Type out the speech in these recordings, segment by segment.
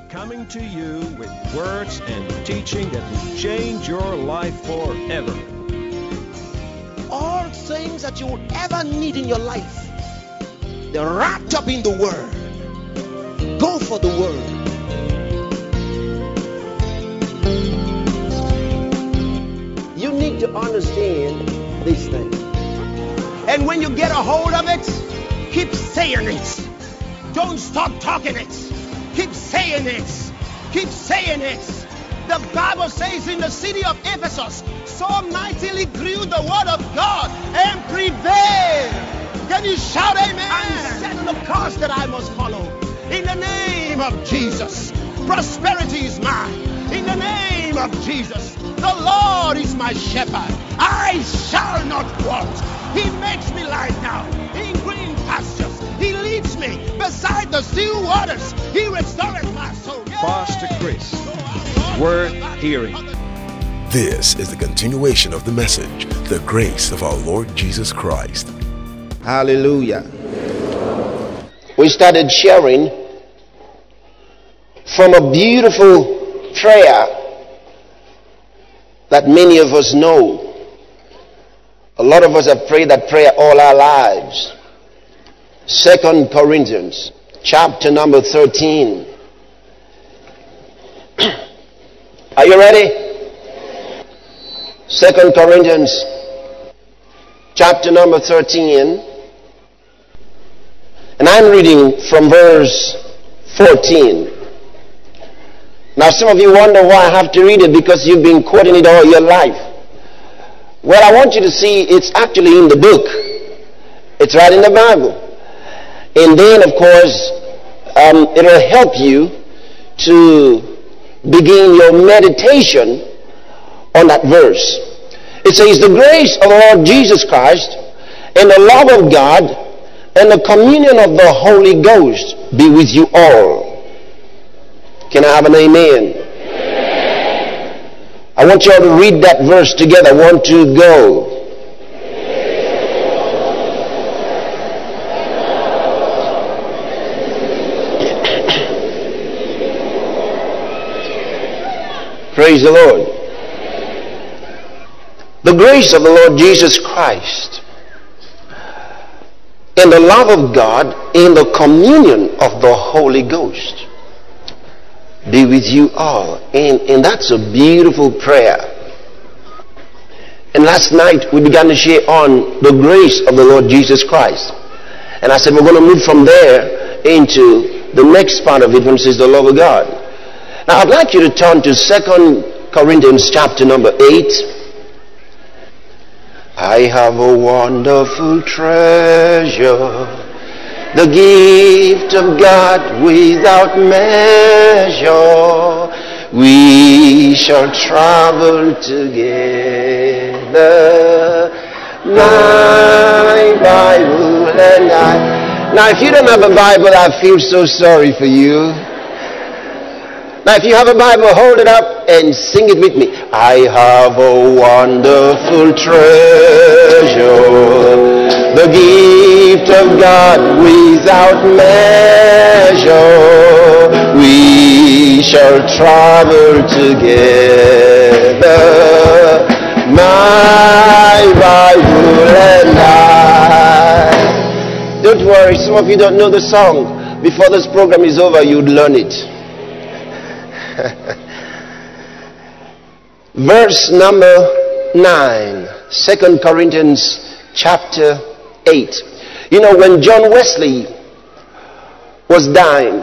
coming to you with words and teaching that will change your life forever. All things that you will ever need in your life, they're wrapped up in the Word. Go for the Word. You need to understand these things. And when you get a hold of it, keep saying it. Don't stop talking it. Keep saying it. Keep saying it. The Bible says in the city of Ephesus, so mightily grew the word of God and prevailed. Can you shout amen? And set the course that I must follow. In the name of Jesus, prosperity is mine. In the name of Jesus, the Lord is my shepherd. I shall not want. He makes me lie down in green pastures. He leads me beside the still waters. He restores my soul. Pastor Chris, worth hearing. This is the continuation of the message, the grace of our Lord Jesus Christ. Hallelujah. We started sharing from a beautiful prayer that many of us know. A lot of us have prayed that prayer all our lives. 2 Corinthians chapter number 13. Are you ready? 2 Corinthians chapter number 13. And I'm reading from verse 14. Now some of you wonder why I have to read it, because you've been quoting it all your life. Well, I want you to see it's actually in the book. It's right in the Bible. And then, of course, it'll help you to begin your meditation on that verse. It says, the grace of the Lord Jesus Christ and the love of God and the communion of the Holy Ghost be with you all. Can I have an amen? I want you all to read that verse together. 1, 2, go. Praise the Lord. The grace of the Lord Jesus Christ and the love of God and the communion of the Holy Ghost be with you all. And that's a beautiful prayer. And last night we began to share on the grace of the Lord Jesus Christ. And I said we're going to move from there into the next part of it when it says the love of God. Now I'd like you to turn to 2 Corinthians chapter number 8. I have a wonderful treasure, the gift of God without measure. We shall travel together, my Bible and I. Now if you don't have a Bible, I feel so sorry for you. Now if you have a Bible, hold it up and sing it with me. I have a wonderful treasure, the gift of God without measure. We shall travel together, my Bible and I. Don't worry, some of you don't know the song. Before this program is over, you'd learn it. Verse number 9, 2 Corinthians chapter 8. You know, when John Wesley was dying,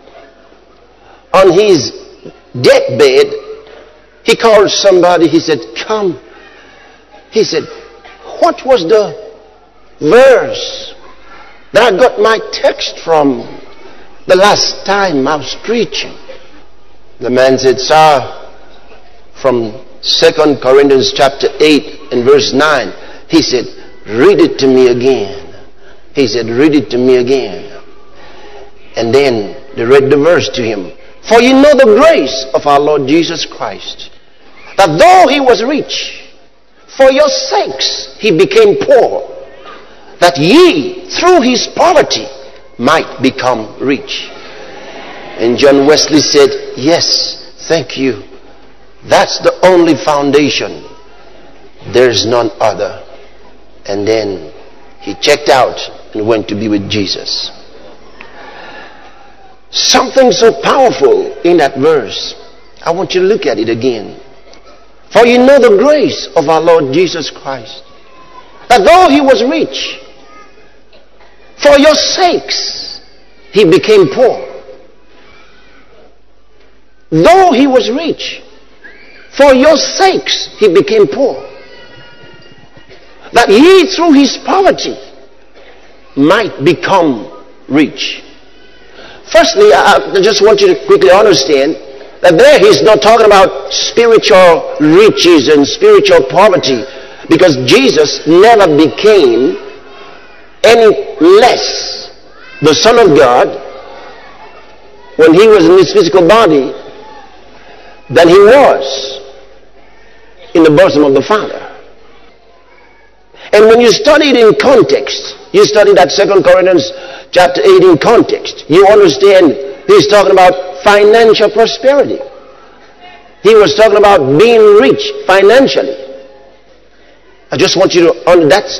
on his deathbed, he called somebody. He said, come. He said, what was the verse that I got my text from the last time I was preaching? The man said, sir, from 2 Corinthians chapter 8 and verse 9, he said, read it to me again. He said, read it to me again. And then they read the verse to him. For you know the grace of our Lord Jesus Christ, that though he was rich, for your sakes he became poor, that ye through his poverty might become rich. And John Wesley said, yes, thank you. That's the only foundation. There's none other. And then he checked out and went to be with Jesus. Something so powerful in that verse. I want you to look at it again. For you know the grace of our Lord Jesus Christ, that though he was rich, for your sakes he became poor. Though he was rich, for your sakes he became poor, that ye through his poverty might become rich. Firstly, I just want you to quickly understand that there he's not talking about spiritual riches and spiritual poverty, because Jesus never became any less the Son of God when he was in his physical body than he was in the bosom of the Father. And when you study it in context, you study that 2 Corinthians chapter 8 in context, you understand he's talking about financial prosperity. He was talking about being rich financially. I just want you to, that's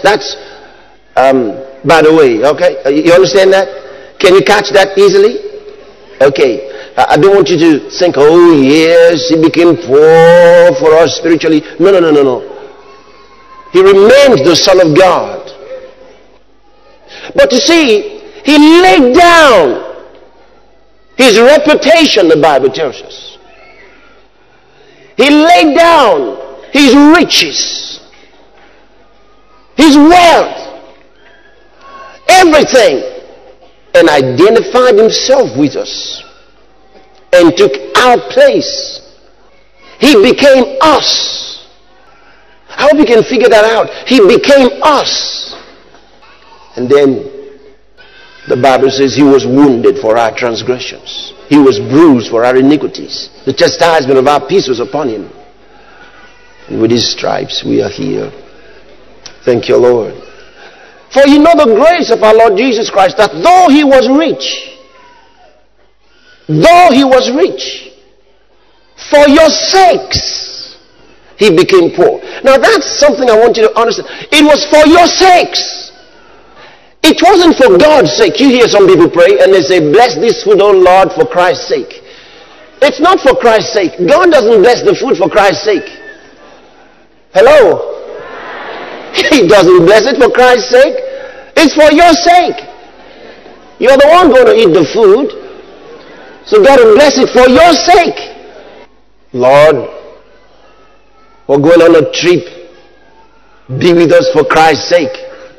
by the way, okay? You understand that? Can you catch that easily? Okay. I don't want you to think, oh yes, he became poor for us spiritually. No. He remains the Son of God. But you see, he laid down his reputation, the Bible tells us. He laid down his riches, his wealth, everything, and identified himself with us and took our place. He became us. I hope you can figure that out. He became us. And then the Bible says he was wounded for our transgressions. He was bruised for our iniquities. The chastisement of our peace was upon him. And with his stripes we are healed. Thank you, Lord. For you know the grace of our Lord Jesus Christ, that though he was rich, for your sakes he became poor. Now that's something I want you to understand. It was for your sakes. It wasn't for God's sake. You hear some people pray and they say, bless this food, O Lord, for Christ's sake. It's not for Christ's sake. God doesn't bless the food for Christ's sake. Hello? He doesn't bless it for Christ's sake. It's for your sake. You're the one going to eat the food. So God will bless it for your sake. Lord, we're going on a trip. Be with us for Christ's sake.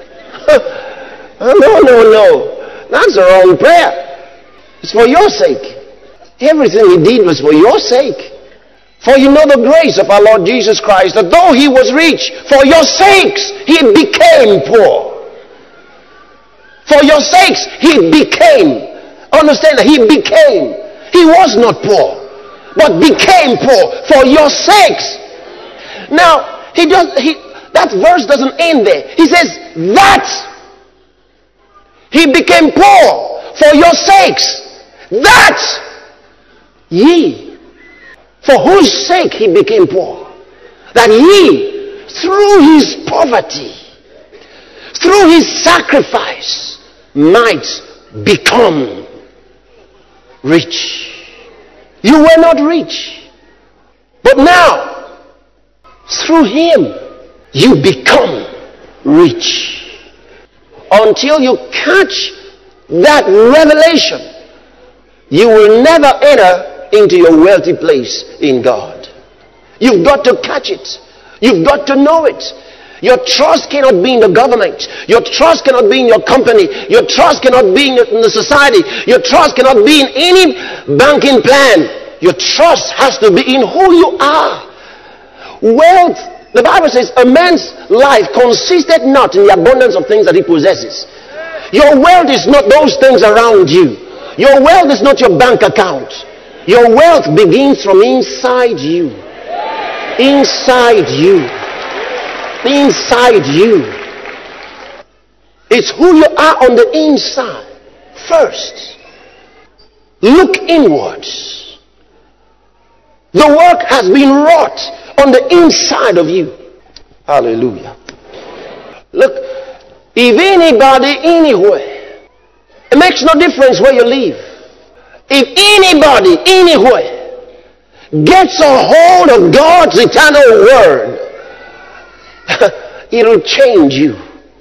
No. That's the wrong prayer. It's for your sake. Everything he did was for your sake. For you know the grace of our Lord Jesus Christ, that though he was rich, for your sakes he became poor. For your sakes he became. Understand that he became. He was not poor, but became poor for your sakes. Now, that verse doesn't end there. He says that he became poor for your sakes, that ye, for whose sake he became poor, that ye, through his poverty, through his sacrifice, might become rich. You were not rich, but now, through him, you become rich. Until you catch that revelation, you will never enter into your wealthy place in God. You've got to catch it. You've got to know it. Your trust cannot be in the government. Your trust cannot be in your company. Your trust cannot be in the society. Your trust cannot be in any banking plan. Your trust has to be in who you are. Wealth, the Bible says, a man's life consisted not in the abundance of things that he possesses. Your wealth is not those things around you. Your wealth is not your bank account. Your wealth begins from inside you. Inside you. Inside you. It's who you are on the inside first. Look inwards. The work has been wrought on the inside of you. Hallelujah. Look, if anybody anywhere, it makes no difference where you live. If anybody anywhere gets a hold of God's eternal word, it'll change you.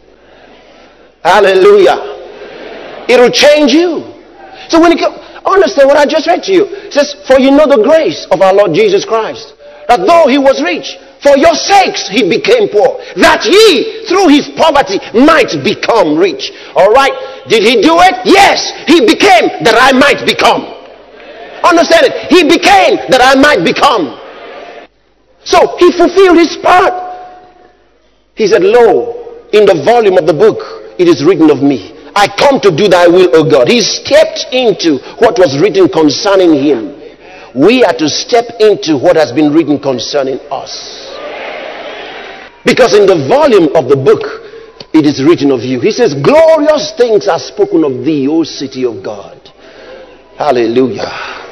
Hallelujah. It'll change you. So when you understand what I just read to you, it says, for you know the grace of our Lord Jesus Christ, that though he was rich, for your sakes he became poor, that ye through his poverty might become rich. All right. Did he do it? Yes. He became that I might become. Understand it? He became that I might become. So he fulfilled his part. He said, lo, in the volume of the book it is written of me, I come to do thy will, O God. He stepped into what was written concerning him. We are to step into what has been written concerning us. Because in the volume of the book, it is written of you. He says, glorious things are spoken of thee, O city of God. Hallelujah.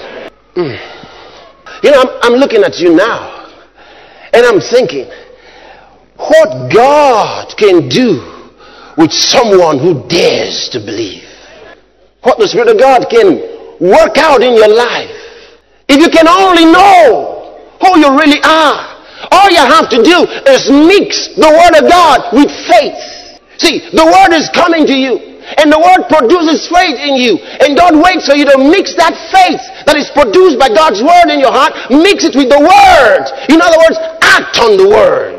You know, I'm looking at you now, and I'm thinking, what God can do with someone who dares to believe. What the Spirit of God can work out in your life. If you can only know who you really are, all you have to do is mix the Word of God with faith. See, the Word is coming to you, and the Word produces faith in you. And don't wait for you to mix that faith that is produced by God's Word in your heart, mix it with the Word. In other words, act on the Word.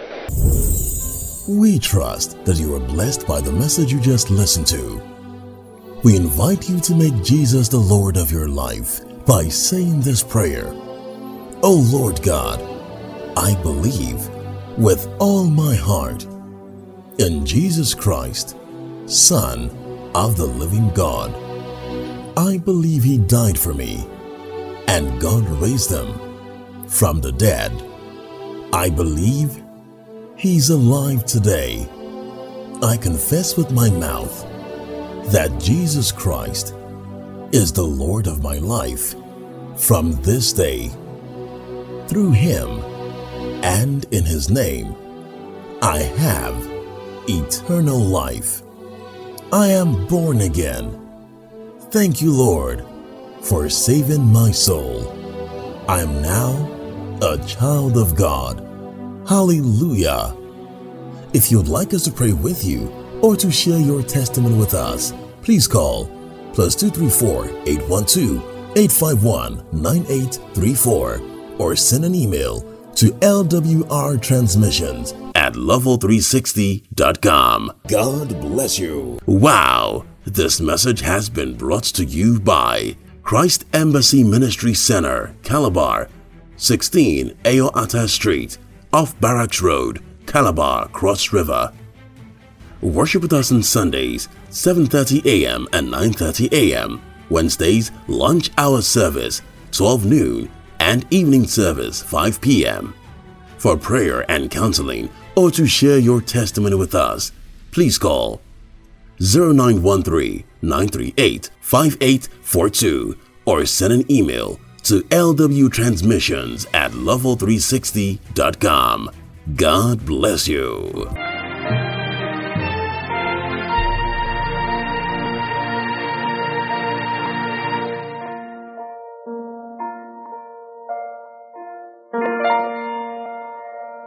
We trust that you are blessed by the message you just listened to. We invite you to make Jesus the Lord of your life by saying this prayer. O Lord God, I believe with all my heart in Jesus Christ, Son of the living God. I believe he died for me and God raised him from the dead. I believe he's alive today. I confess with my mouth that Jesus Christ is the Lord of my life from this day. Through him and in his name, I have eternal life. I am born again. Thank you, Lord, for saving my soul. I am now a child of God. Hallelujah. If you'd like us to pray with you or to share your testimony with us, please call +234 812 851 9834 or send an email to lwrtransmissions@level360.com. God bless you. Wow, this message has been brought to you by Christ Embassy Ministry Center, Calabar, 16 Ayoata Street, off Barracks Road, Calabar, Cross River. Worship with us on Sundays, 7:30 a.m. and 9:30 a.m. Wednesdays, lunch hour service, 12 noon, and evening service, 5 p.m. For prayer and counseling or to share your testimony with us, please call 0913-938-5842 or send an email to lwtransmissions@level360.com. God bless you.